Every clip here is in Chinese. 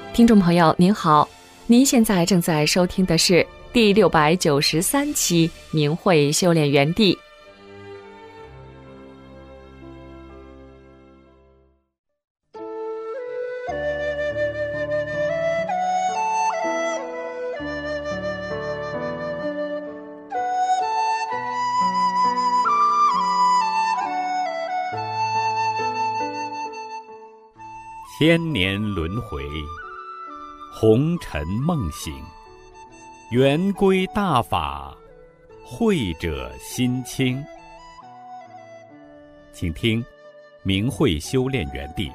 听众朋友您好，您现在正在收听的是第693期明慧修炼园地。 千年轮回，红尘梦醒，圆归大法，慧者心清。请听明慧修炼园地。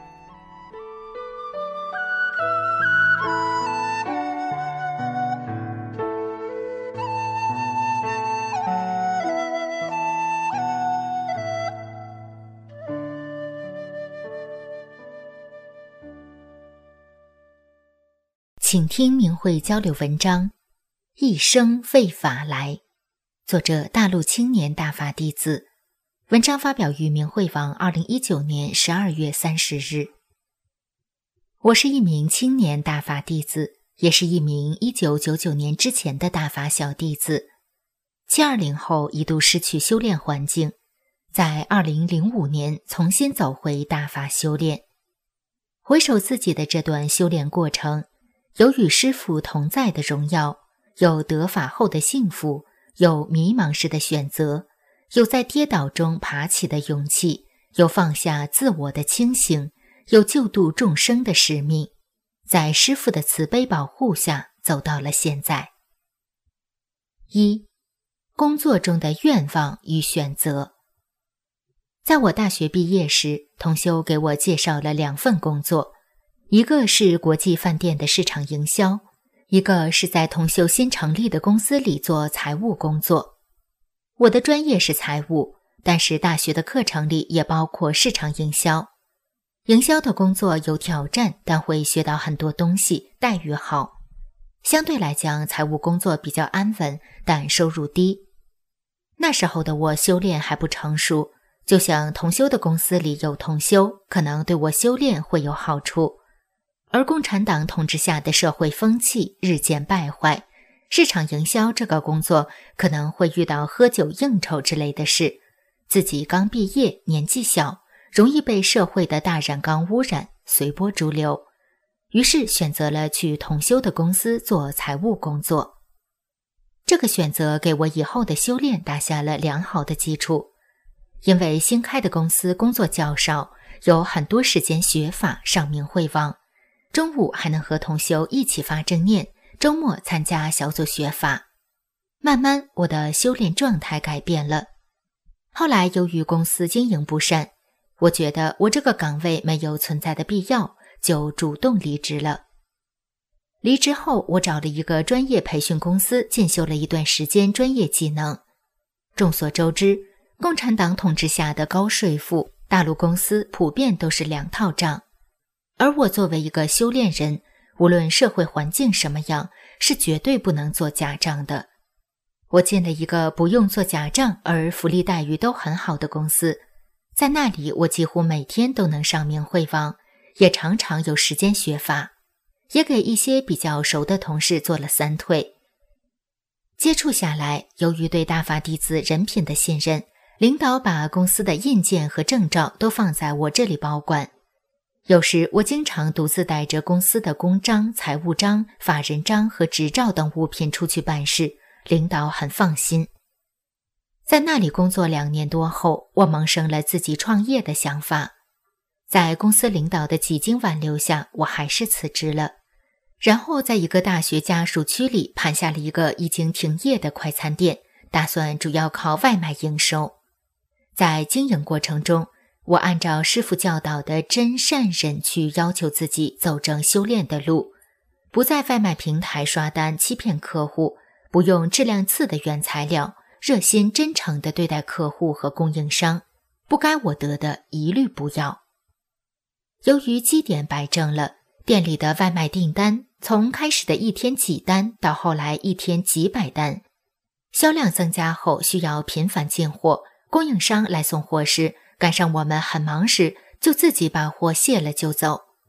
请听明慧交流文章，一生废法来，作者大陆青年大法弟子，文章发表于明慧网2019年12月30日。我是一名青年大法弟子，也是一名1999年之前的大法小弟子。720后一度失去修炼环境，在2005年重新走回大法修炼。回首自己的这段修炼过程，有与师父同在的荣耀，有得法后的幸福，有迷茫时的选择，有在跌倒中爬起的勇气，有放下自我的清醒，有救度众生的使命，在师父的慈悲保护下走到了现在。1. 工作中的愿望与选择。在我大学毕业时，同修给我介绍了2份工作，一个是国际饭店的市场营销，一个是在同修新成立的公司里做财务工作。我的专业是财务，但是大学的课程里也包括市场营销。营销的工作有挑战，但会学到很多东西，待遇好。相对来讲，财务工作比较安稳，但收入低。那时候的我修炼还不成熟，就想同修的公司里有同修，可能对我修炼会有好处。而共产党统治下的社会风气日渐败坏，市场营销这个工作可能会遇到喝酒应酬之类的事，自己刚毕业，年纪小，容易被社会的大染缸污染，随波逐流。于是选择了去同修的公司做财务工作。这个选择给我以后的修炼打下了良好的基础。因为新开的公司工作较少，有很多时间学法上明慧网，中午还能和同修一起发正念，周末参加小组学法。慢慢我的修炼状态改变了。后来由于公司经营不善，我觉得我这个岗位没有存在的必要，就主动离职了。离职后，我找了一个专业培训公司进修了一段时间专业技能。众所周知，共产党统治下的高税负，大陆公司普遍都是2套账。而我作为一个修炼人，无论社会环境什么样，是绝对不能做假账的。我进了一个不用做假账而福利待遇都很好的公司，在那里我几乎每天都能上明慧网，也常常有时间学法，也给一些比较熟的同事做了3退。接触下来，由于对大法弟子人品的信任，领导把公司的印鉴和证照都放在我这里保管。有时我经常独自带着公司的公章、财务章、法人章和执照等物品出去办事，领导很放心。在那里工作2年多后，我萌生了自己创业的想法。在公司领导的几经挽留下，我还是辞职了。然后在一个大学家属区里盘下了一个已经停业的快餐店，打算主要靠外卖营收。在经营过程中，我按照师父教导的真善忍去要求自己走正修炼的路，不在外卖平台刷单欺骗客户，不用质量次的原材料，热心真诚地对待客户和供应商，不该我得的一律不要。由于基点摆正了，店里的外卖订单从开始的1天几单到后来1天几百单，销量增加后需要频繁进货，供应商来送货时，赶上我们很忙时，就自己把货卸了就走，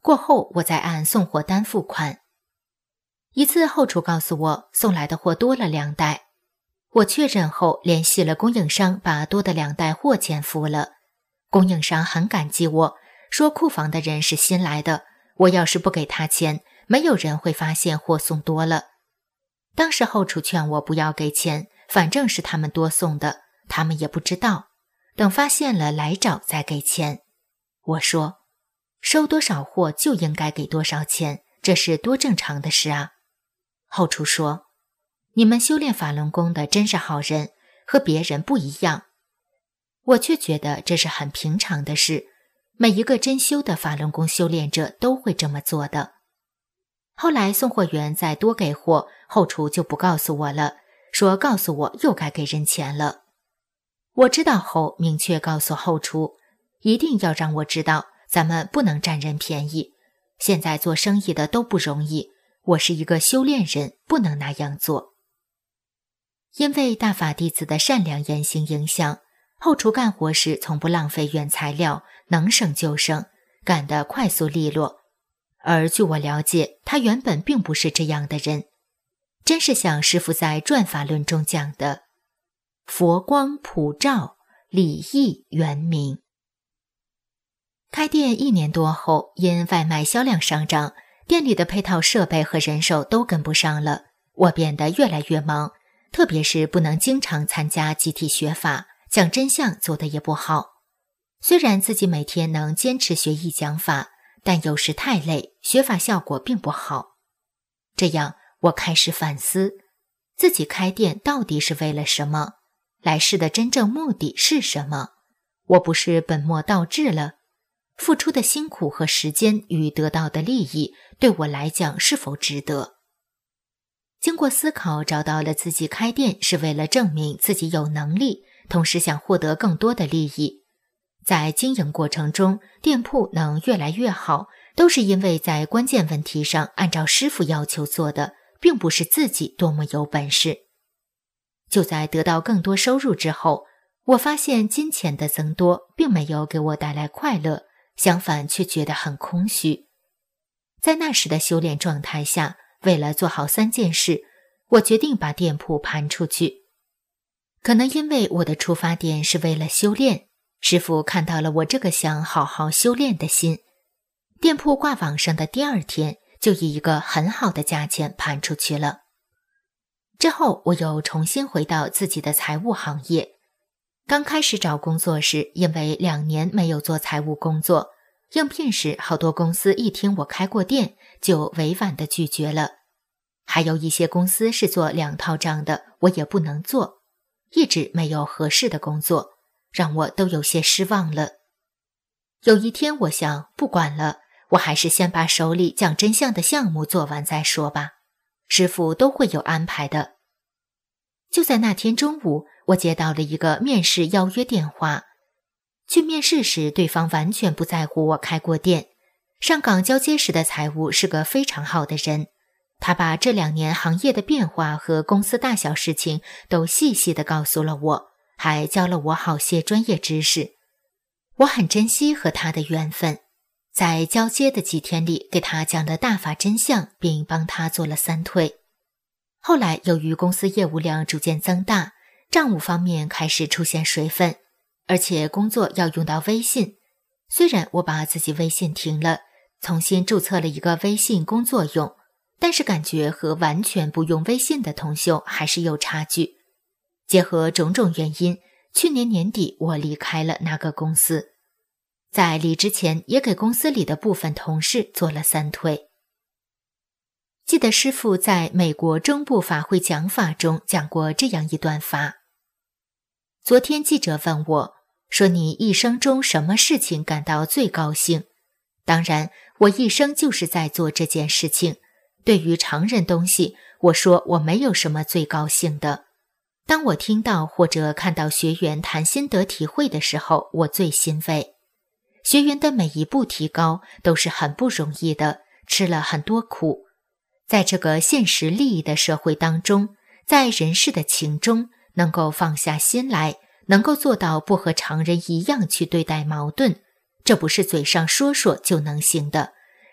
过后我再按送货单付款。一次后厨告诉我送来的货多了2袋，我确认后联系了供应商，把多的2袋货钱付了。供应商很感激我，说库房的人是新来的，我要是不给他钱，没有人会发现货送多了。当时后厨劝我不要给钱，反正是他们多送的，他们也不知道，等发现了来找再给钱。我说，收多少货就应该给多少钱，这是多正常的事啊。后厨说，你们修炼法轮功的真是好人，和别人不一样。我却觉得这是很平常的事，每一个真修的法轮功修炼者都会这么做的。后来送货员再多给货，后厨就不告诉我了，说告诉我又该给人钱了。我知道后明确告诉后厨，一定要让我知道，咱们不能占人便宜，现在做生意的都不容易，我是一个修炼人，不能那样做。因为大法弟子的善良言行影响，后厨干活时从不浪费原材料，能省就省，干得快速利落。而据我了解，他原本并不是这样的人，真是像师父在《转法论》中讲的，佛光普照，礼义圆明。开店1年多后，因外卖销量上涨，店里的配套设备和人手都跟不上了，我变得越来越忙，特别是不能经常参加集体学法，讲真相做得也不好。虽然自己每天能坚持学艺讲法，但有时太累，学法效果并不好。这样我开始反思，自己开店到底是为了什么？来世的真正目的是什么？我不是本末倒置了？付出的辛苦和时间与得到的利益，对我来讲是否值得？经过思考，找到了自己开店是为了证明自己有能力，同时想获得更多的利益。在经营过程中，店铺能越来越好，都是因为在关键问题上按照师父要求做的，并不是自己多么有本事。就在得到更多收入之后，我发现金钱的增多并没有给我带来快乐，相反却觉得很空虚。在那时的修炼状态下，为了做好3件事，我决定把店铺盘出去。可能因为我的出发点是为了修炼，师父看到了我这个想好好修炼的心，店铺挂网上的第2天就以一个很好的价钱盘出去了。之后我又重新回到自己的财务行业。刚开始找工作时，因为2年没有做财务工作，应聘时好多公司一听我开过店，就委婉地拒绝了。还有一些公司是做2套账的，我也不能做，一直没有合适的工作，让我都有些失望了。有一天我想，不管了，我还是先把手里讲真相的项目做完再说吧，师父都会有安排的。就在那天中午，我接到了一个面试邀约电话。去面试时，对方完全不在乎我开过店。上岗交接时的财务是个非常好的人，他把这2年行业的变化和公司大小事情都细细地告诉了我，还教了我好些专业知识。我很珍惜和他的缘分，在交接的几天里给他讲了大法真相，并帮他做了3退。后来由于公司业务量逐渐增大，账务方面开始出现水分，而且工作要用到微信。虽然我把自己微信停了，重新注册了一个微信工作用，但是感觉和完全不用微信的同修还是有差距。结合种种原因，去年年底我离开了那个公司。在离职前也给公司里的部分同事做了3退。记得师父在美国中部法会讲法中讲过这样一段法。昨天记者问我，说你一生中什么事情感到最高兴？当然，我一生就是在做这件事情。对于常人东西，我说我没有什么最高兴的。当我听到或者看到学员谈心得体会的时候，我最欣慰。学员的每一步提高都是很不容易的，吃了很多苦。在这个现实利益的社会当中，在人世的情中，能够放下心来，能够做到不和常人一样去对待矛盾，这不是嘴上说说就能行的，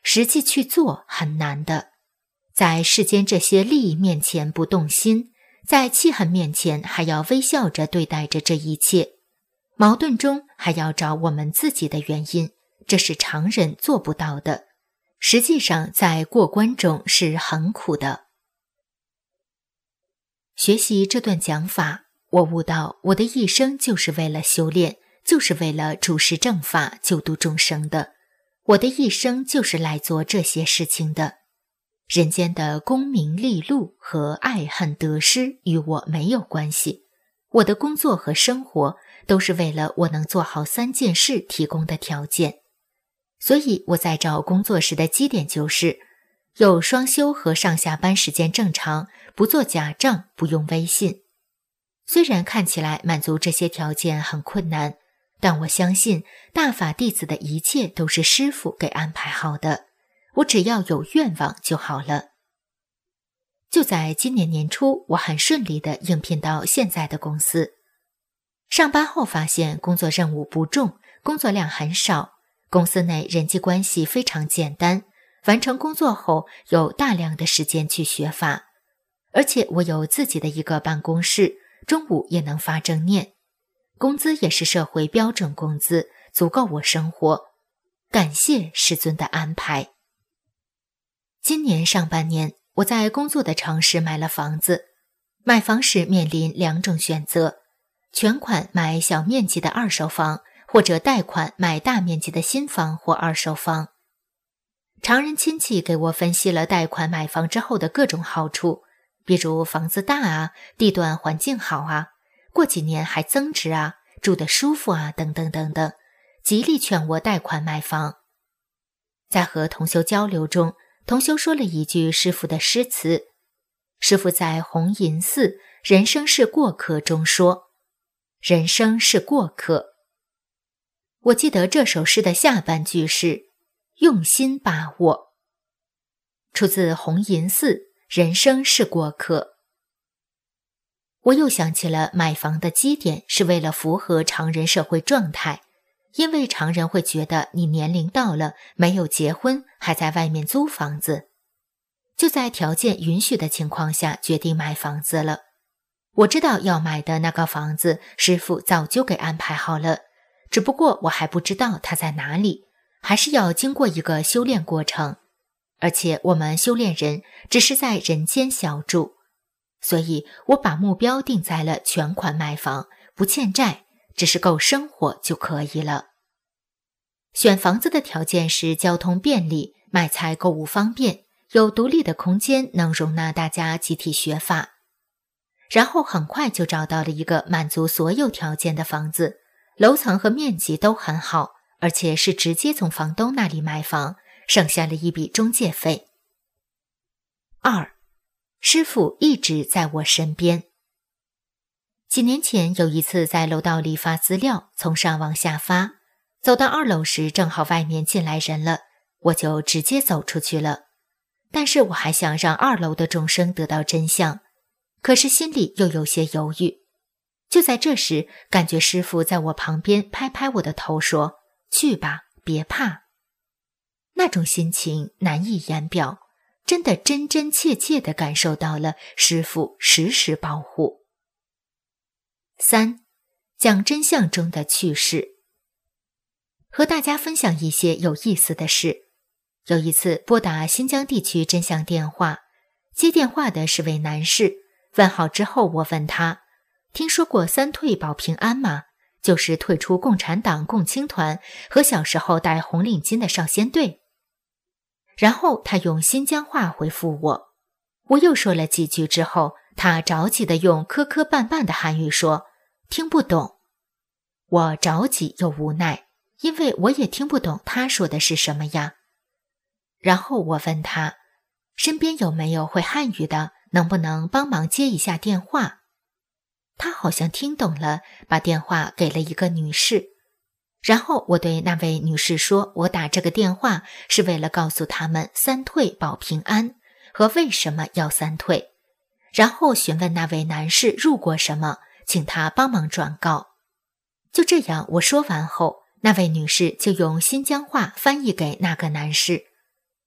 实际去做很难的。在世间这些利益面前不动心，在气恨面前还要微笑着对待着这一切，矛盾中还要找我们自己的原因，这是常人做不到的。实际上在过关中是很苦的。学习这段讲法，我悟到我的一生就是为了修炼，就是为了主持正法，救度众生的。我的一生就是来做这些事情的。人间的功名利禄和爱恨得失与我没有关系，我的工作和生活都是为了我能做好3件事提供的条件。所以我在找工作时的基点就是有双休和上下班时间正常，不做假账，不用微信。虽然看起来满足这些条件很困难，但我相信大法弟子的一切都是师父给安排好的，我只要有愿望就好了。就在今年年初，我很顺利地应聘到现在的公司。上班后发现工作任务不重，工作量很少，公司内人际关系非常简单，完成工作后有大量的时间去学法，而且我有自己的一个办公室，中午也能发正念，工资也是社会标准工资，足够我生活。感谢师尊的安排。今年上半年，我在工作的城市买了房子。买房时面临2种选择：全款买小面积的二手房，或者贷款买大面积的新房或二手房。常人亲戚给我分析了贷款买房之后的各种好处，比如房子大啊，地段环境好啊，过几年还增值啊，住得舒服啊，等等等等，极力劝我贷款买房。在和同修交流中，同修说了一句师父的诗词，师父在红银寺人生是过客中说，人生是过客。我记得这首诗的下半句是用心把握，出自红银寺人生是过客。我又想起了买房的基点是为了符合常人社会状态，因为常人会觉得你年龄到了，没有结婚，还在外面租房子。就在条件允许的情况下决定买房子了。我知道要买的那个房子师父早就给安排好了，只不过我还不知道它在哪里，还是要经过一个修炼过程。而且我们修炼人只是在人间小住，所以我把目标定在了全款买房，不欠债，只是够生活就可以了。选房子的条件是交通便利，买菜购物方便，有独立的空间，能容纳大家集体学法。然后很快就找到了一个满足所有条件的房子，楼层和面积都很好，而且是直接从房东那里买房，省下了一笔中介费。2. 师父一直在我身边。几年前有一次在楼道里发资料，从上往下发，走到2楼时正好外面进来人了，我就直接走出去了。但是我还想让2楼的众生得到真相，可是心里又有些犹豫。就在这时，感觉师父在我旁边拍拍我的头说，去吧，别怕。那种心情难以言表，真的真真切切地感受到了师父时时保护。3. 讲真相中的趣事。和大家分享一些有意思的事。有一次拨打新疆地区真相电话，接电话的是位男士，问好之后我问他，听说过3退保平安吗？就是退出共产党共青团和小时候戴红领巾的少先队。然后他用新疆话回复我，我又说了几句之后，他着急地用磕磕绊绊的汉语说，听不懂。我着急又无奈，因为我也听不懂他说的是什么呀。然后我问他，身边有没有会汉语的，能不能帮忙接一下电话？他好像听懂了，把电话给了一个女士。然后我对那位女士说，我打这个电话是为了告诉他们3退保平安和为什么要3退，然后询问那位男士入过什么，请他帮忙转告。就这样，我说完后，那位女士就用新疆话翻译给那个男士。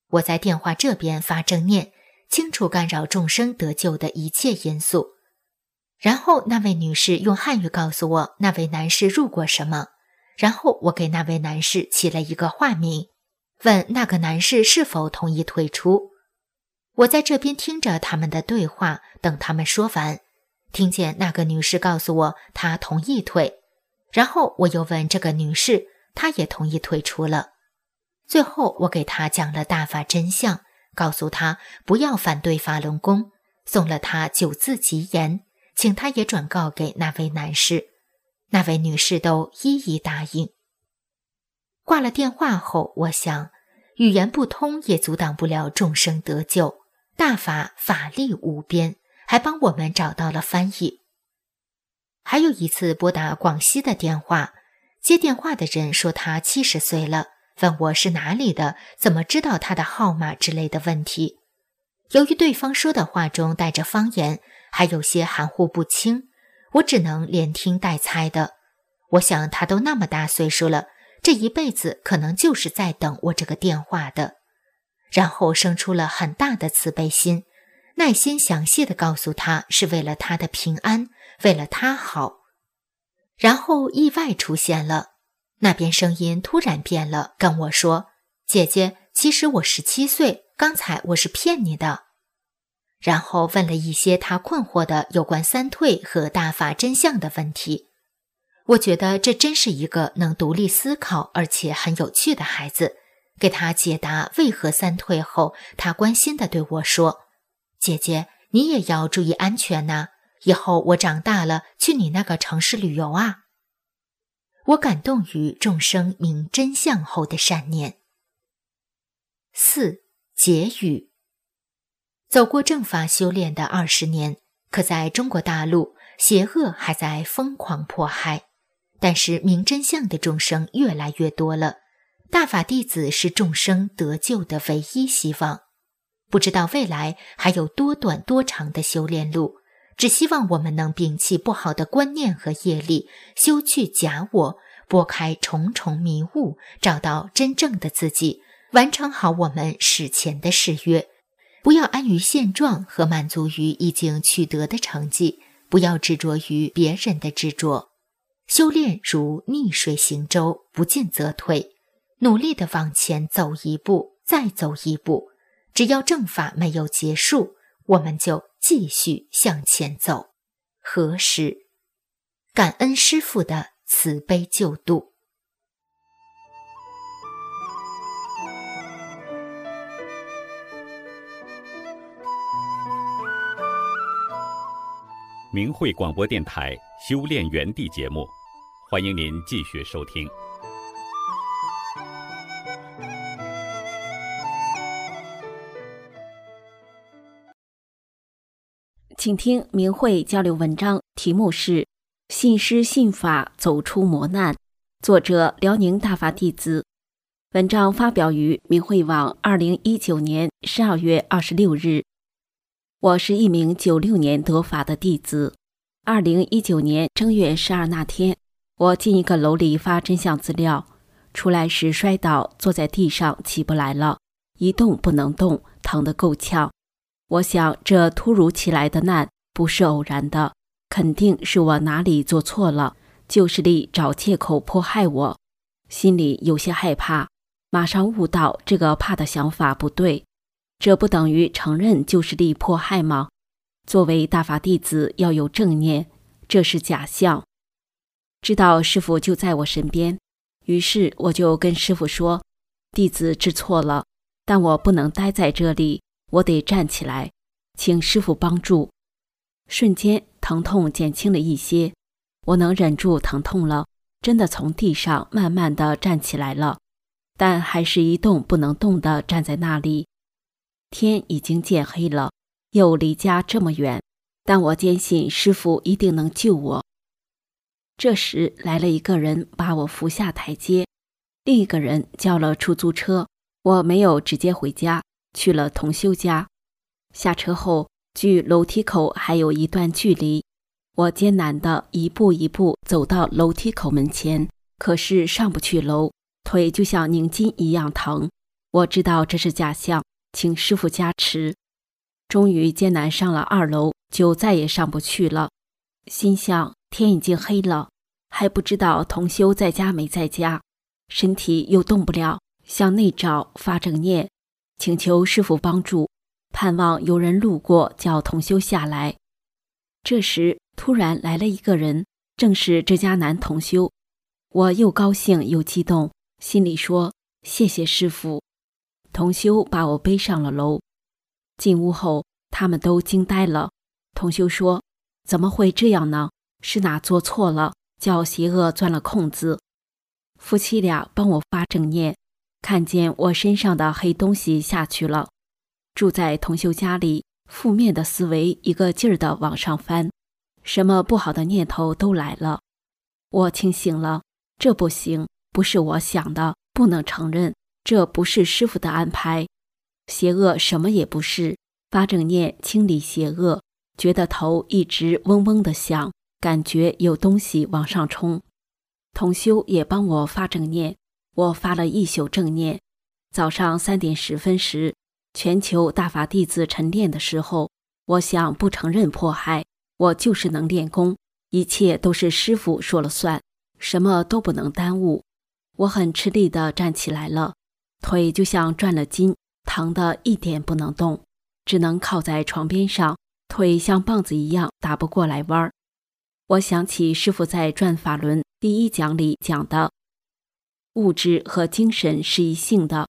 我在电话这边发正念，清楚干扰众生得救的一切因素。然后那位女士用汉语告诉我那位男士入过什么，然后我给那位男士起了一个化名，问那个男士是否同意退出。我在这边听着他们的对话，等他们说完，听见那个女士告诉我她同意退，然后我又问这个女士，她也同意退出了。最后我给她讲了大法真相，告诉她不要反对法轮功，送了她9字吉言，请她也转告给那位男士。那位女士都一一答应。挂了电话后，我想语言不通也阻挡不了众生得救，大法法力无边，还帮我们找到了翻译。还有一次拨打广西的电话，接电话的人说他70岁了，问我是哪里的，怎么知道他的号码之类的问题。由于对方说的话中带着方言，还有些含糊不清，我只能连听带猜的。我想他都那么大岁数了，这一辈子可能就是在等我这个电话的。然后生出了很大的慈悲心，耐心详细地告诉他是为了他的平安，为了他好。然后意外出现了，那边声音突然变了，跟我说：姐姐，其实我17岁，刚才我是骗你的。然后问了一些他困惑的有关三退和大法真相的问题。我觉得这真是一个能独立思考而且很有趣的孩子，给他解答为何三退后，他关心地对我说：姐姐，你也要注意安全呐，以后我长大了去你那个城市旅游啊。我感动于众生明真相后的善念。4. 结语。走过正法修炼的20年，可在中国大陆，邪恶还在疯狂迫害，但是明真相的众生越来越多了。大法弟子是众生得救的唯一希望。不知道未来还有多短多长的修炼路，只希望我们能摒弃不好的观念和业力，修去假我，拨开重重迷雾，找到真正的自己，完成好我们史前的誓约。不要安于现状和满足于已经取得的成绩，不要执着于别人的执着。修炼如逆水行舟，不进则退，努力地往前走一步，再走一步。只要正法没有结束，我们就继续向前走。何时？感恩师父的慈悲救度。 明慧广播电台修炼园地节目，欢迎您继续收听。 请听明慧交流文章，题目是信师信法走出磨难，作者辽宁大法弟子。文章发表于明慧网2019年12月26日。我是一名96年得法的弟子。2019年正月12那天，我进一个楼里发真相资料，出来时摔倒，坐在地上起不来了，一动不能动，疼得够呛。我想这突如其来的难不是偶然的，肯定是我哪里做错了，旧势力找借口迫害我，心里有些害怕，马上悟到这个怕的想法不对。这不等于承认旧势力迫害吗？作为大法弟子要有正念，这是假象。知道师父就在我身边，于是我就跟师父说，弟子知错了，但我不能待在这里，我得站起来，请师父帮助。瞬间疼痛减轻了一些，我能忍住疼痛了，真的从地上慢慢地站起来了，但还是一动不能动地站在那里。天已经渐黑了，又离家这么远，但我坚信师父一定能救我。这时来了一个人把我扶下台阶，另一个人叫了出租车，我没有直接回家，去了同修家。下车后，距楼梯口还有一段距离，我艰难地一步一步走到楼梯口门前，可是上不去楼，腿就像拧筋一样疼。 我知道这是假象，请师父加持。终于艰难上了2楼，就再也上不去了。心想天已经黑了，还不知道同修在家没在家，身体又动不了，向内找，发正念，请求师父帮助，盼望有人路过叫同修下来。这时突然来了一个人，正是这家男同修。我又高兴又激动，心里说谢谢师父。同修把我背上了楼。进屋后他们都惊呆了。同修说，怎么会这样呢？是哪做错了，叫邪恶钻了空子？夫妻俩帮我发正念，看见我身上的黑东西下去了。住在同修家里，负面的思维一个劲儿地往上翻，什么不好的念头都来了。我清醒了，这不行，不是我想的，不能承认，这不是师父的安排。邪恶什么也不是，发正念清理邪恶，觉得头一直嗡嗡地响，感觉有东西往上冲。同修也帮我发正念，我发了1宿正念。早上3点10分时，全球大法弟子晨练的时候，我想不承认迫害，我就是能练功，一切都是师父说了算，什么都不能耽误。我很吃力地站起来了，腿就像转了筋，疼得一点不能动，只能靠在床边上，腿像棒子一样打不过来弯。我想起师父在转法轮第1讲里讲的，物质和精神是一性的。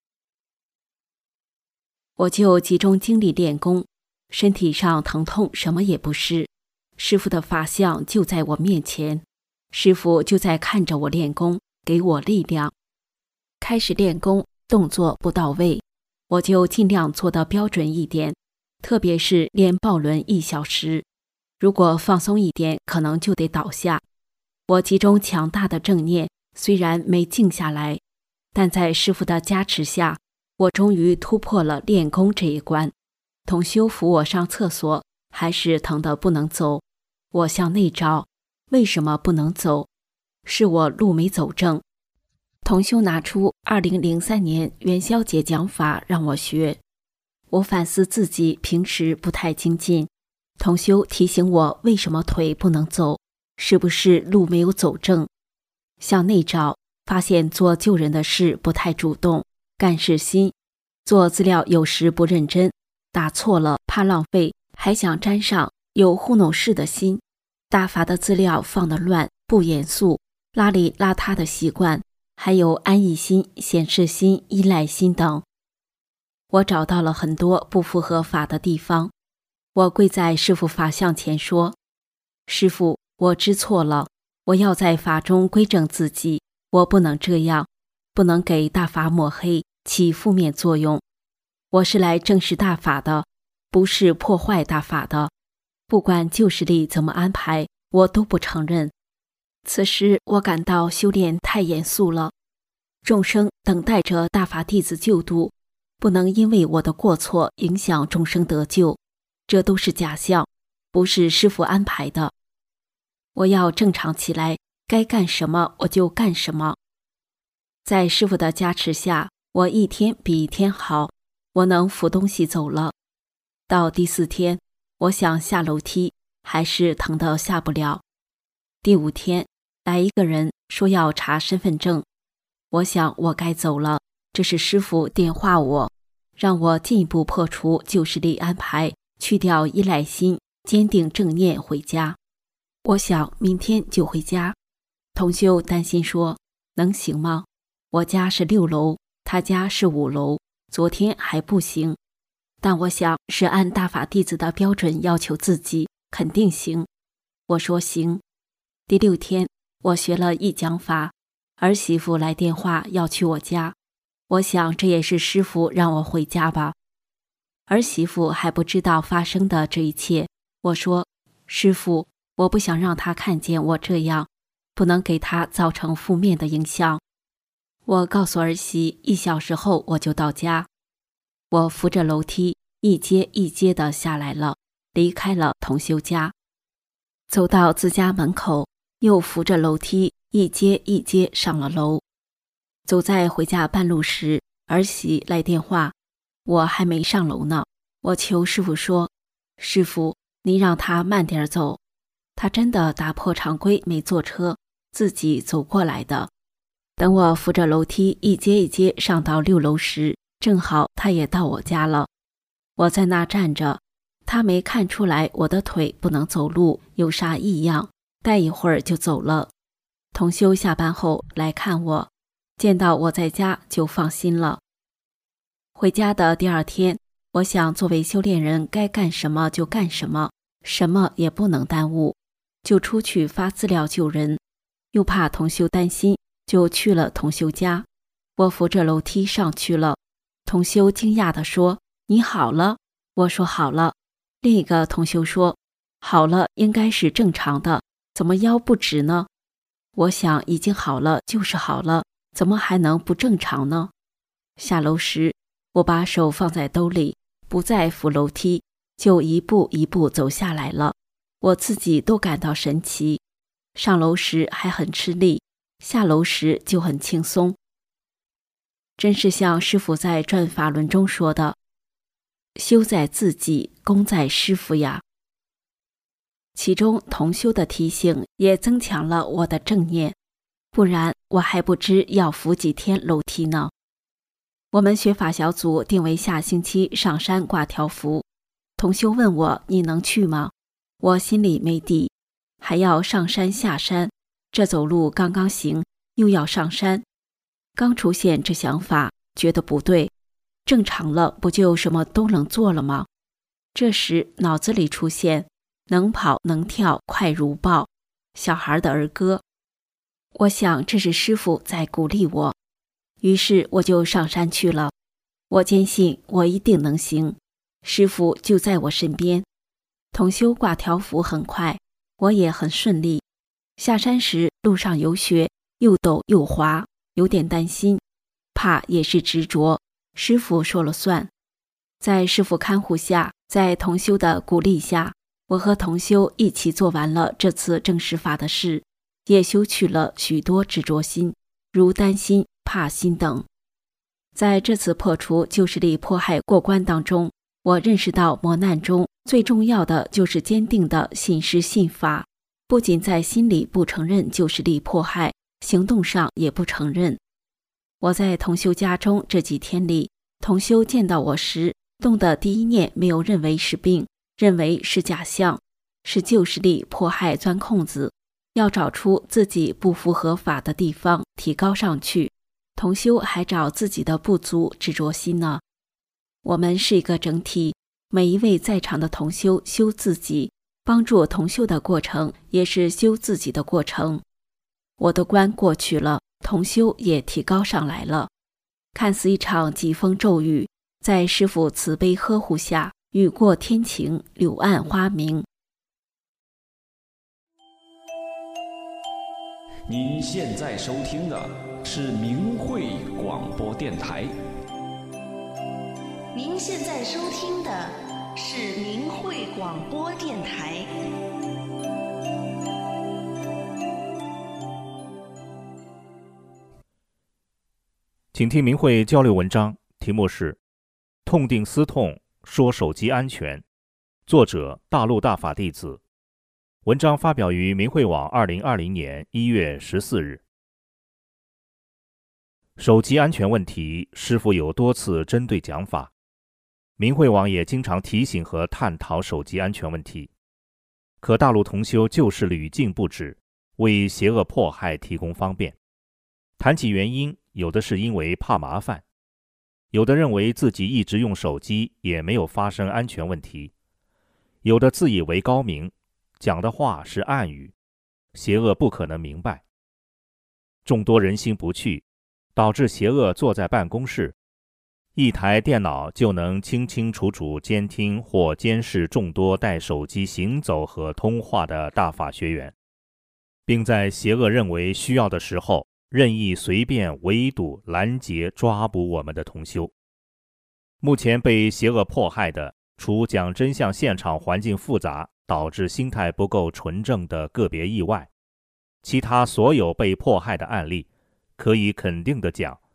我就集中精力练功，身体上疼痛什么也不是，师父的法相就在我面前，师父就在看着我练功，给我力量。开始练功，动作不到位，我就尽量做得标准一点，特别是练抱轮1小时，如果放松一点，可能就得倒下。我集中强大的正念，虽然没静下来，但在师父的加持下，我终于突破了练功这一关。同修扶我上厕所，还是疼得不能走。我向内找，为什么不能走？是我路没走正。同修拿出2003年元宵节讲法让我学。我反思自己平时不太精进，同修提醒我为什么腿不能走，是不是路没有走正？向内找，发现做救人的事不太主动，干事心，做资料有时不认真，打错了怕浪费，还想沾上，有糊弄事的心，大法的资料放得乱，不严肃，邋里邋遢的习惯，还有安逸心、显示心、依赖心等。我找到了很多不符合法的地方。我跪在师父法像前说，师父，我知错了，我要在法中归正自己，我不能这样，不能给大法抹黑，起负面作用。我是来正视大法的，不是破坏大法的。不管旧势力怎么安排，我都不承认。此时我感到修炼太严肃了，众生等待着大法弟子救度，不能因为我的过错影响众生得救，这都是假象，不是师父安排的。我要正常起来，该干什么我就干什么。在师父的加持下，我一天比一天好，我能扶东西走了。到第4天，我想下楼梯，还是疼得下不了。第5天，来一个人说要查身份证，我想我该走了，这是师父点化我，让我进一步破除旧势力安排，去掉依赖心，坚定正念回家。我想明天就回家。同修担心说，能行吗？我家是6楼，他家是5楼，昨天还不行。但我想是按大法弟子的标准要求自己，肯定行。我说行。第6天，我学了1讲法，儿媳妇来电话要去我家，我想这也是师父让我回家吧。儿媳妇还不知道发生的这一切，我说，师父，我不想让他看见我这样，不能给他造成负面的影响。我告诉儿媳1小时后我就到家。我扶着楼梯一阶一阶地下来了，离开了同修家。走到自家门口，又扶着楼梯一阶一阶上了楼。走在回家半路时， 儿媳来电话，我还没上楼呢。我求师傅说，师傅，你让他慢点走。他真的打破常规，没坐车，自己走过来的。等我扶着楼梯一阶一阶上到6楼时，正好他也到我家了。我在那站着，他没看出来我的腿不能走路，有啥异样，待一会儿就走了。同修下班后来看我，见到我在家就放心了。回家的第二天，我想作为修炼人该干什么就干什么，什么也不能耽误，就出去发资料救人，又怕同修担心，就去了同修家。我扶着楼梯上去了，同修惊讶地说，你好了？我说好了。另一个同修说，好了应该是正常的，怎么腰不直呢？我想已经好了就是好了，怎么还能不正常呢？下楼时，我把手放在兜里，不再扶楼梯，就一步一步走下来了。我自己都感到神奇，上楼时还很吃力，下楼时就很轻松。真是像师父在转法轮中说的，修在自己，功在师父呀。其中同修的提醒也增强了我的正念，不然我还不知要扶几天楼梯呢。我们学法小组定为下星期上山挂条幅，同修问我，你能去吗？我心里没底，还要上山下山，这走路刚刚行，又要上山。刚出现这想法，觉得不对，正常了不就什么都能做了吗？这时脑子里出现能跑能跳快如豹，小孩的儿歌。我想这是师父在鼓励我，于是我就上山去了。我坚信我一定能行，师父就在我身边。同修挂条幅很快，我也很顺利。下山时路上有雪，又陡又滑，有点担心，怕也是执着，师父说了算。在师父看护下，在同修的鼓励下，我和同修一起做完了这次正实法的事，也修去了许多执着心，如担心、怕心等。在这次破除旧势力迫害过关当中，我认识到磨难中最重要的就是坚定的信师信法，不仅在心里不承认旧势力迫害，行动上也不承认。我在同修家中这几天里，同修见到我时，动的第一念没有认为是病，认为是假象，是旧势力迫害钻空子，要找出自己不符合法的地方，提高上去。同修还找自己的不足执着心呢。我们是一个整体，每一位在场的同修修自己，帮助同修的过程也是修自己的过程。我的关过去了，同修也提高上来了。看似一场疾风骤雨，在师父慈悲呵护下，雨过天晴，柳暗花明。 您现在收听的是明慧广播电台。 您现在收听的是明慧广播电台。 请听明慧交流文章，题目是《痛定思痛，说手机安全》，作者大陆大法弟子。文章发表于明慧网2020年1月14日。手机安全问题，师父有多次针对讲法，明慧网也经常提醒和探讨手机安全问题。可大陆同修就是屡禁不止，为邪恶迫害提供方便。谈起原因，有的是因为怕麻烦，有的认为自己一直用手机也没有发生安全问题，有的自以为高明，讲的话是暗语，邪恶不可能明白。众多人心不去，导致邪恶坐在办公室，一台电脑就能清清楚楚监听或监视众多带手机行走和通话的大法学员，并在邪恶认为需要的时候，任意随便围堵、拦截、抓捕我们的同修。目前被邪恶迫害的，除讲真相现场环境复杂，导致心态不够纯正的个别意外，其他所有被迫害的案例，可以肯定地讲，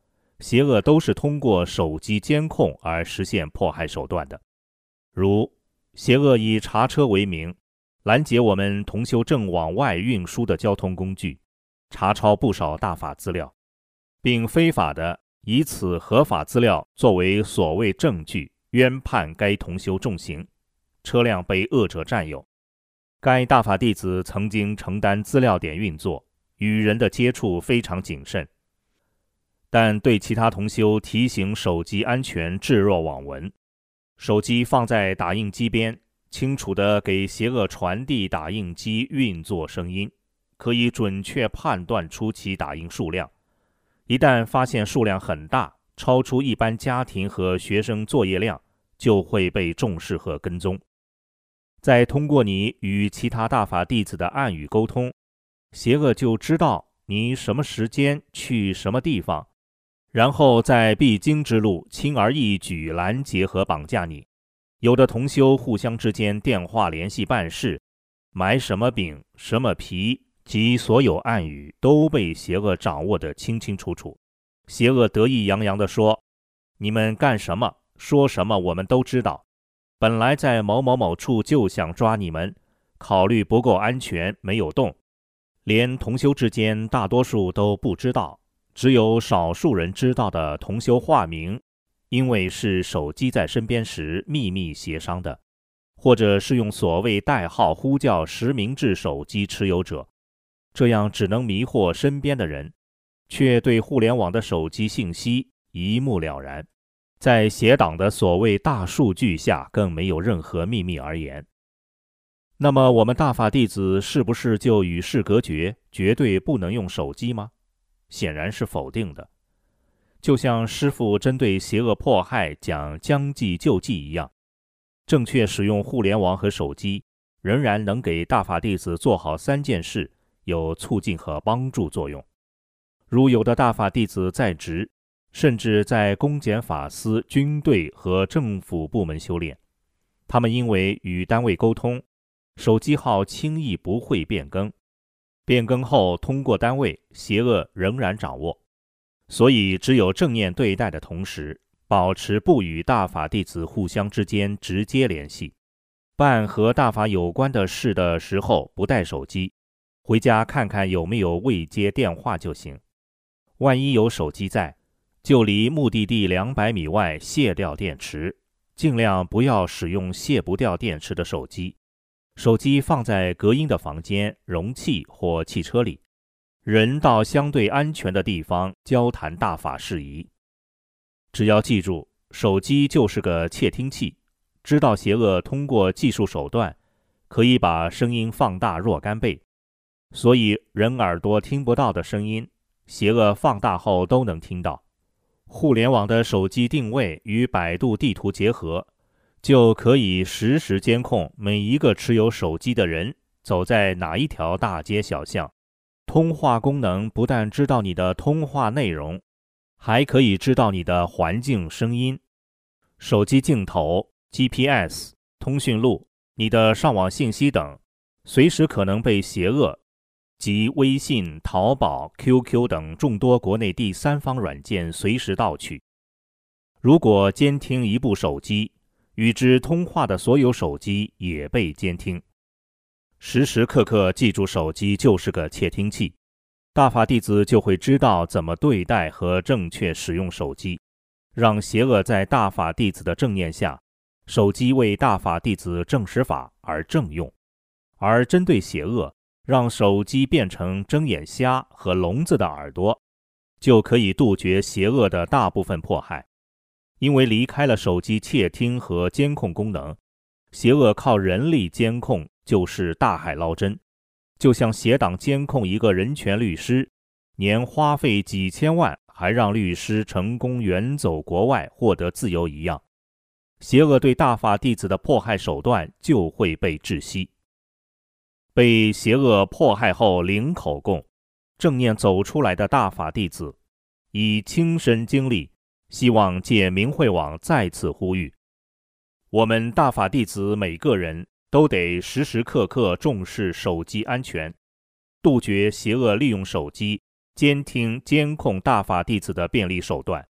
邪恶都是通过手机监控而实现迫害手段的。如邪恶以查车为名，拦截我们同修正往外运输的交通工具，查抄不少大法资料，并非法的以此合法资料作为所谓证据，冤判该同修重刑，车辆被恶者占有。该大法弟子曾经承担资料点运作，与人的接触非常谨慎，但对其他同修提醒手机安全置若罔闻。手机放在打印机边，清楚地给邪恶传递打印机运作声音，可以准确判断出其打印数量。一旦发现数量很大，超出一般家庭和学生作业量，就会被重视和跟踪。再通过你与其他大法弟子的暗语沟通，邪恶就知道你什么时间去什么地方，然后在必经之路轻而易举拦截和绑架你。有的同修互相之间电话联系办事，买什么饼什么皮及所有暗语都被邪恶掌握得清清楚楚。邪恶得意洋洋地说，你们干什么说什么我们都知道，本来在某某某处就想抓你们，考虑不够安全没有动。连同修之间大多数都不知道，只有少数人知道的同修化名，因为是手机在身边时秘密协商的，或者是用所谓代号呼叫实名制手机持有者，这样只能迷惑身边的人，却对互联网的手机信息一目了然。在邪党的所谓大数据下，更没有任何秘密而言。那么我们大法弟子是不是就与世隔绝，绝对不能用手机吗？显然是否定的。就像师父针对邪恶迫害讲将计就计一样，正确使用互联网和手机，仍然能给大法弟子做好3件事，有促进和帮助作用。如有的大法弟子在职，甚至在公检法司、军队和政府部门修炼，他们因为与单位沟通，手机号轻易不会变更，变更后通过单位，邪恶仍然掌握。所以只有正念对待的同时，保持不与大法弟子互相之间直接联系，办和大法有关的事的时候不带手机，回家看看有没有未接电话就行。万一有手机在，就离目的地200米外卸掉电池，尽量不要使用卸不掉电池的手机。手机放在隔音的房间、容器或汽车里，人到相对安全的地方交谈大法事宜。只要记住，手机就是个窃听器，知道邪恶通过技术手段可以把声音放大若干倍，所以人耳朵听不到的声音，邪恶放大后都能听到。互联网的手机定位与百度地图结合，就可以实时监控每一个持有手机的人走在哪一条大街小巷。通话功能不但知道你的通话内容，还可以知道你的环境声音。手机镜头、GPS、通讯录、你的上网信息等，随时可能被邪恶及微信、淘宝、QQ 等众多国内第三方软件随时盗取。如果监听一部手机，与之通话的所有手机也被监听。时时刻刻记住手机就是个窃听器，大法弟子就会知道怎么对待和正确使用手机，让邪恶在大法弟子的正念下，手机为大法弟子正实法而正用。而针对邪恶，让手机变成睁眼瞎和聋子的耳朵，就可以杜绝邪恶的大部分迫害。因为离开了手机窃听和监控功能，邪恶靠人力监控就是大海捞针。就像邪党监控一个人权律师，年花费几千万，还让律师成功远走国外获得自由一样，邪恶对大法弟子的迫害手段就会被窒息。被邪恶迫害后零口供，正念走出来的大法弟子，以亲身经历，希望借明慧网再次呼吁，我们大法弟子每个人都得时时刻刻重视手机安全，杜绝邪恶利用手机监听监控大法弟子的便利手段。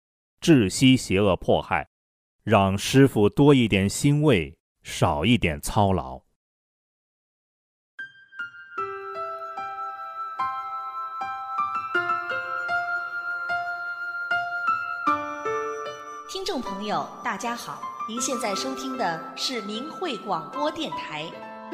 窒息邪恶迫害，让师父多一点欣慰，少一点操劳。 听众朋友，大家好，您现在收听的是明慧广播电台。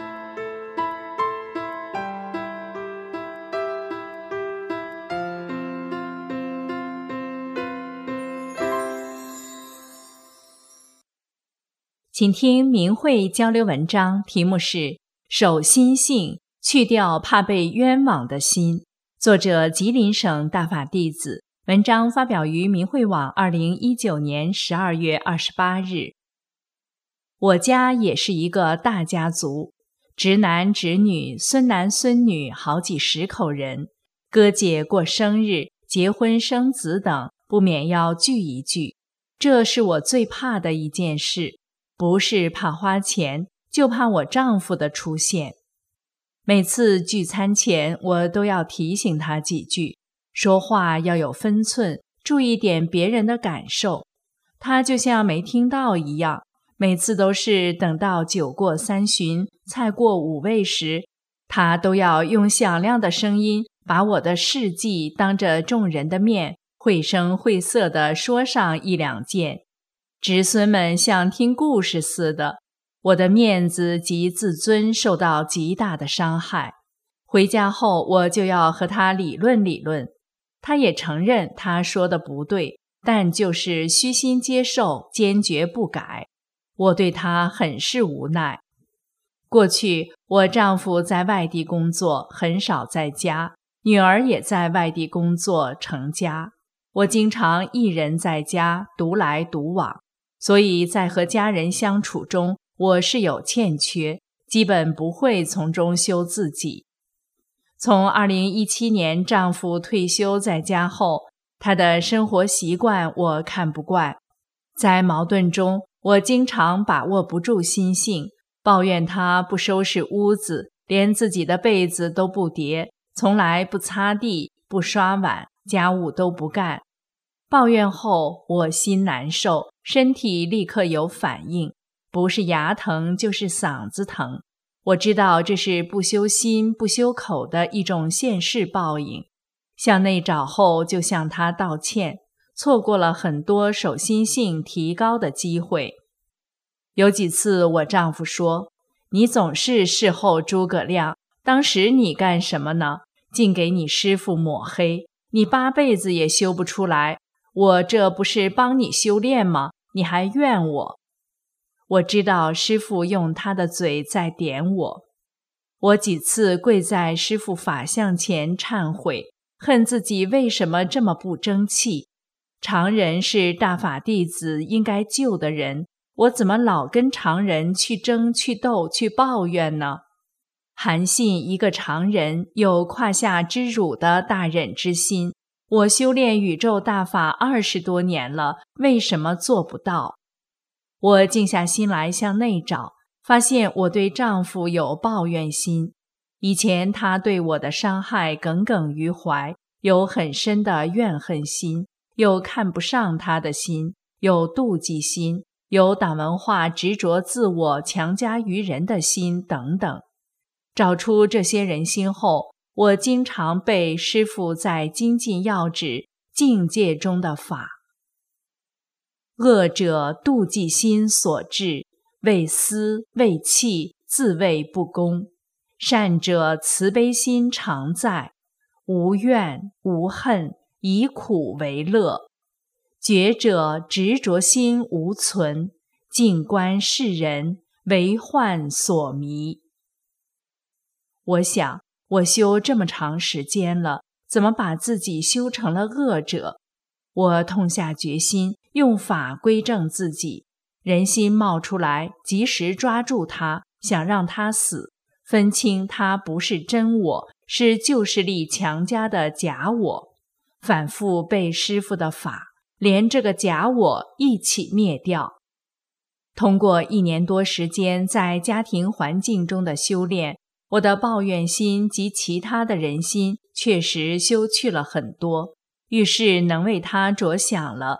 请听明慧交流文章，题目是守心性，去掉怕被冤枉的心，作者吉林省大法弟子，文章发表于明慧网2019年12月28日。我家也是一个大家族，侄男侄女、孙男孙女好几十口人，哥姐过生日、结婚生子等，不免要聚一聚。这是我最怕的一件事，不是怕花钱，就怕我丈夫的出现。每次聚餐前，我都要提醒他几句，说话要有分寸，注意点别人的感受。他就像没听到一样，每次都是等到酒过三巡，菜过五味时，他都要用响亮的声音把我的事迹当着众人的面绘声绘色地说上一两件。侄孙们像听故事似的，我的面子及自尊受到极大的伤害。回家后，我就要和他理论理论。他也承认他说的不对，但就是虚心接受，坚决不改。我对他很是无奈。过去我丈夫在外地工作，很少在家，女儿也在外地工作成家，我经常一人在家，独来独往。所以在和家人相处中，我是有欠缺，基本不会从中修自己。从2017年丈夫退休在家后，他的生活习惯我看不惯。在矛盾中，我经常把握不住心性，抱怨他不收拾屋子，连自己的被子都不叠，从来不擦地，不刷碗，家务都不干。抱怨后，我心难受，身体立刻有反应，不是牙疼就是嗓子疼。我知道这是不修心不修口的一种现世报应。向内找后，就向他道歉，错过了很多守心性提高的机会。有几次我丈夫说，你总是事后诸葛亮，当时你干什么呢？竟给你师父抹黑，你8辈子也修不出来，我这不是帮你修炼吗？你还怨我。我知道师父用他的嘴在点我。我几次跪在师父法像前忏悔，恨自己为什么这么不争气。常人是大法弟子应该救的人，我怎么老跟常人去争去斗去抱怨呢？韩信一个常人，有胯下之辱的大忍之心。我修炼宇宙大法20多年了，为什么做不到？我静下心来向内找，发现我对丈夫有抱怨心。以前他对我的伤害耿耿于怀，有很深的怨恨心，有看不上他的心，有妒忌心，有党文化执着自我强加于人的心等等。找出这些人心后，我经常背师父在精进要旨境界中的法。恶者妒忌心所致，为私为气，自谓不公；善者慈悲心常在，无怨无恨，以苦为乐；觉者执着心无存，静观世人，为幻所迷。我想，我修这么长时间了，怎么把自己修成了恶者？我痛下决心，用法归正自己。人心冒出来，及时抓住它，想让它死，分清它不是真我，是旧势力强加的假我。反复背师父的法，连这个假我一起灭掉。通过1年多时间在家庭环境中的修炼，我的抱怨心及其他的人心确实修去了很多，遇事能为他着想了，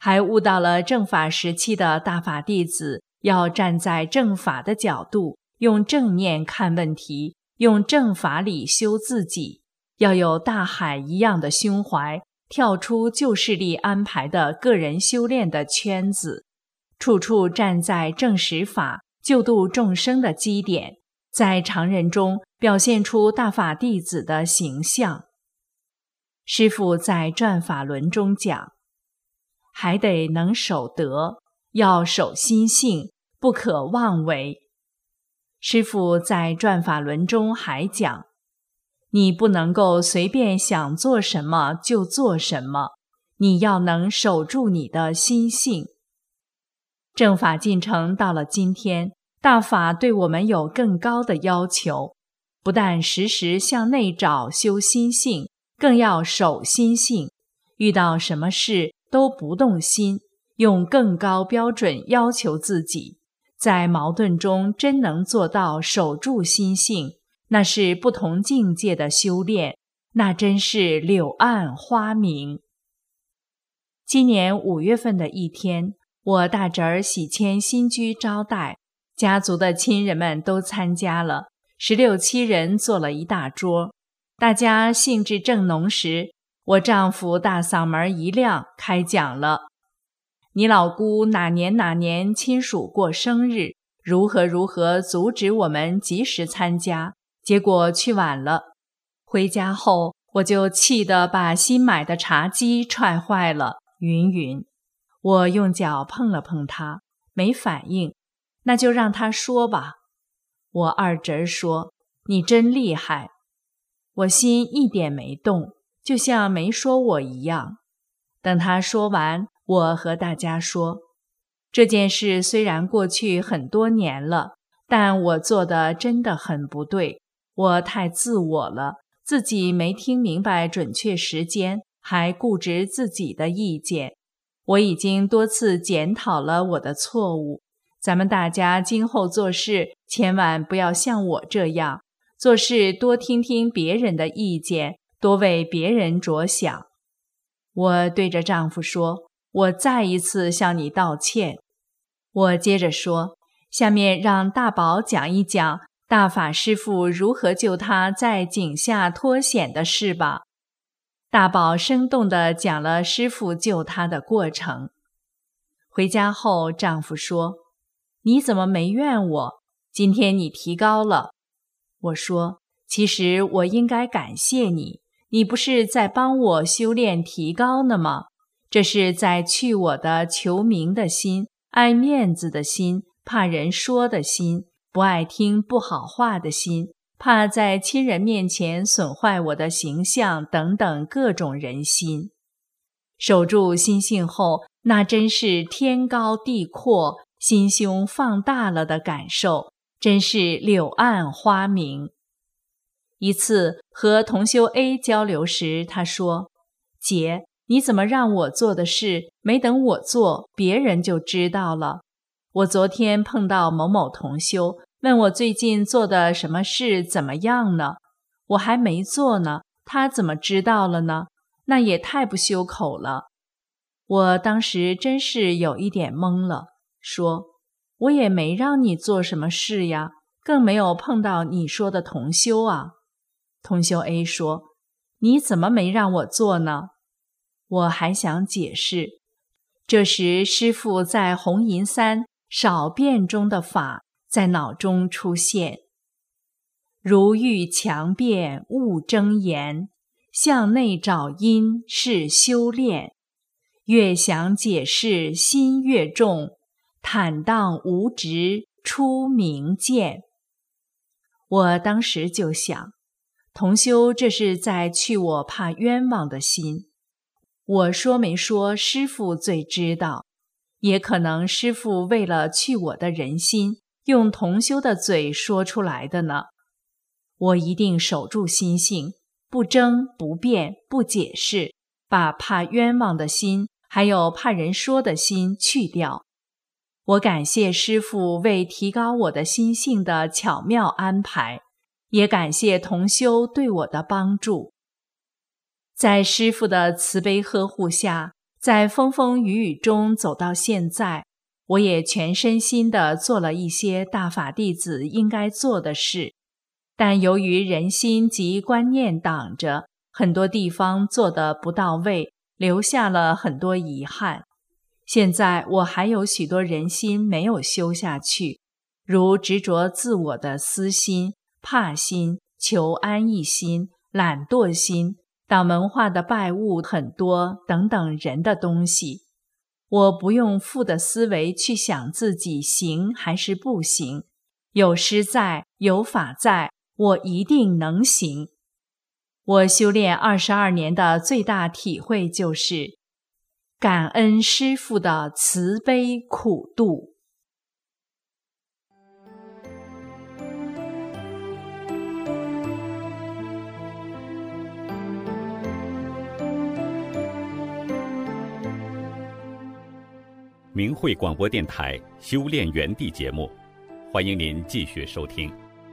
还悟到了正法时期的大法弟子要站在正法的角度，用正念看问题，用正法理修自己，要有大海一样的胸怀，跳出旧势力安排的个人修炼的圈子，处处站在正实法救度众生的基点，在常人中表现出大法弟子的形象。师父在转法轮中讲，还得能守德，要守心性，不可妄为。师父在转法轮中还讲，你不能够随便想做什么就做什么，你要能守住你的心性。正法进程到了今天，大法对我们有更高的要求，不但时时向内找修心性，更要守心性，遇到什么事都不动心，用更高标准要求自己，在矛盾中真能做到守住心性，那是不同境界的修炼，那真是柳暗花明。今年5月份的一天，我大侄儿喜迁新居招待，家族的亲人们都参加了，16、7人坐了一大桌。大家兴致正浓时，我丈夫大嗓门一亮，开讲了。你老姑哪年哪年亲属过生日，如何如何阻止我们及时参加，结果去晚了。回家后，我就气得把新买的茶几踹坏了，云云。我用脚碰了碰他，没反应，那就让他说吧。我二侄说，你真厉害。我心一点没动，就像没说我一样。等他说完，我和大家说，这件事虽然过去很多年了，但我做的真的很不对，我太自我了，自己没听明白准确时间，还固执自己的意见。我已经多次检讨了我的错误，咱们大家今后做事千万不要像我这样，做事多听听别人的意见，多为别人着想。我对着丈夫说，我再一次向你道歉。我接着说，下面让大宝讲一讲大法师父如何救他在井下脱险的事吧。大宝生动地讲了师父救他的过程。回家后，丈夫说，你怎么没怨我？今天你提高了。我说，其实我应该感谢你，你不是在帮我修炼提高呢吗？这是在去我的求名的心，爱面子的心，怕人说的心，不爱听不好话的心，怕在亲人面前损坏我的形象等等各种人心。守住心性后，那真是天高地阔，心胸放大了的感受，真是柳暗花明。一次和同修 A 交流时，他说，姐，你怎么让我做的事，没等我做，别人就知道了。我昨天碰到某某同修，问我最近做的什么事怎么样呢？我还没做呢，他怎么知道了呢？那也太不修口了。我当时真是有一点懵了，说，我也没让你做什么事呀，更没有碰到你说的同修啊。同修 A 说，你怎么没让我做呢？我还想解释，这时师父在红银三少辩中的法在脑中出现，如欲强辩勿睁言，向内找因是修炼，越想解释心越重，坦荡无执出明见。我当时就想，同修这是在去我怕冤枉的心。我说没说，师父最知道，也可能师父为了去我的人心，用同修的嘴说出来的呢。我一定守住心性，不争不辩不解释，把怕冤枉的心还有怕人说的心去掉。我感谢师父为提高我的心性的巧妙安排，也感谢同修对我的帮助。在师父的慈悲呵护下， 在风风雨雨中走到现在，我也全身心地做了一些大法弟子应该做的事，但由于人心及观念挡着，很多地方做得不到位，留下了很多遗憾。现在我还有许多人心没有修下去，如执着自我的私心、怕心、求安逸心、懒惰心，党文化的败物很多等等人的东西。我不用负的思维去想自己行还是不行，有师在，有法在，我一定能行。我修炼22年的最大体会就是感恩师父的慈悲苦度。 明慧广播电台修炼园地节目，欢迎您继续收听。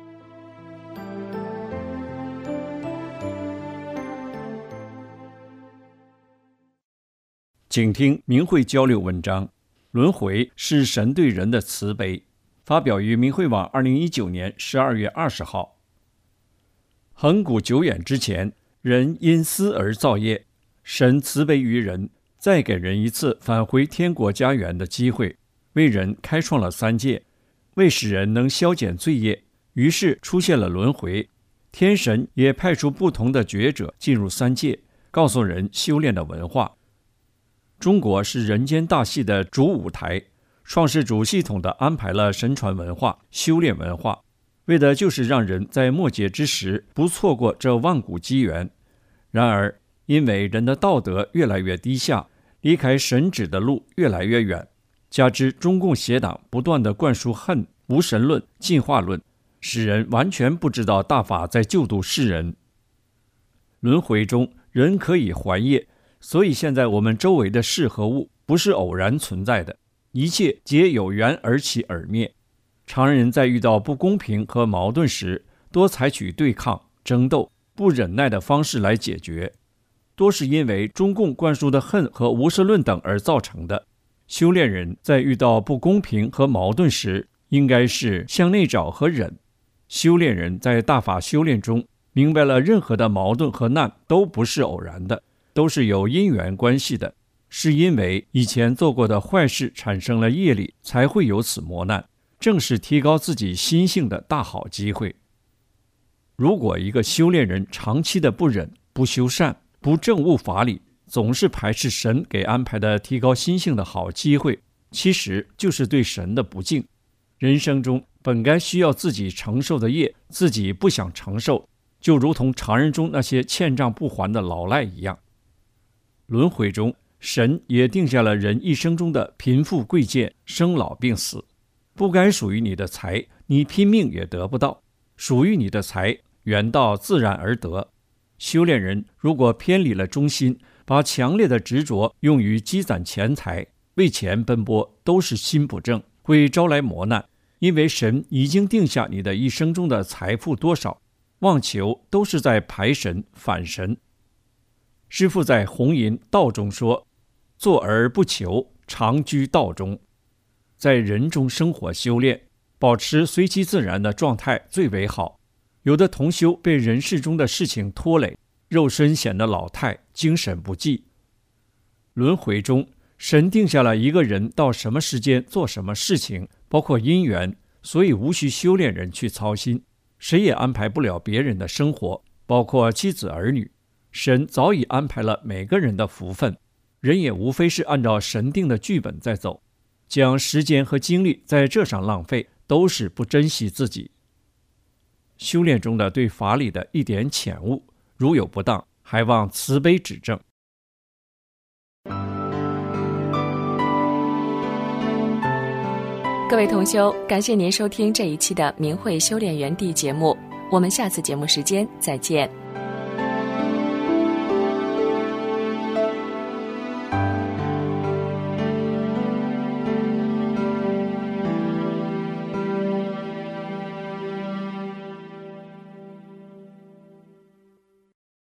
请听明慧交流文章，轮回是神对人的慈悲，发表于明慧网2019年12月20号。恒古久远之前，人因思而造业，神慈悲于人，再给人一次返回天国家园的机会，为人开创了三界，为使人能消减罪业，于是出现了轮回。天神也派出不同的觉者进入三界，告诉人修炼的文化。中国是人间大戏的主舞台，创世主系统地安排了神传文化、修炼文化，为的就是让人在末劫之时不错过这万古机缘。然而因为人的道德越来越低下，离开神旨的路越来越远，加之中共邪党不断地灌输恨、无神论、进化论，使人完全不知道大法在救度世人。轮回中人可以还业，所以现在我们周围的事和物不是偶然存在的，一切皆有缘而起而灭。常人在遇到不公平和矛盾时，多采取对抗、争斗、不忍耐的方式来解决，多是因为中共灌输的恨和无神论等而造成的。修炼人在遇到不公平和矛盾时，应该是向内找和忍。修炼人在大法修炼中明白了，任何的矛盾和难都不是偶然的，都是有因缘关系的，是因为以前做过的坏事产生了业力，才会有此磨难，正是提高自己心性的大好机会。如果一个修炼人长期的不忍、不修善、不证悟法理，总是排斥神给安排的提高心性的好机会，其实就是对神的不敬。人生中本该需要自己承受的业，自己不想承受，就如同常人中那些欠账不还的老赖一样。轮回中，神也定下了人一生中的贫富贵贱、生老病死。不该属于你的财，你拼命也得不到；属于你的财，缘到自然而得。修炼人如果偏离了中心，把强烈的执着用于积攒钱财，为钱奔波，都是心不正，会招来磨难。因为神已经定下你的一生中的财富多少，妄求都是在排神反神。师父在弘淫道中说，坐而不求，常居道中。在人中生活修炼，保持随其自然的状态最为好。有的同修被人世中的事情拖累，肉身显得老态，精神不济。轮回中，神定下了一个人到什么时间做什么事情，包括因缘，所以无需修炼人去操心。谁也安排不了别人的生活，包括妻子儿女。神早已安排了每个人的福分，人也无非是按照神定的剧本在走，将时间和精力在这上浪费，都是不珍惜自己。修炼中的对法理的一点浅悟，如有不当，还望慈悲指正。 各位同修，感谢您收听这一期的明慧修炼园地节目，我们下次节目时间再见。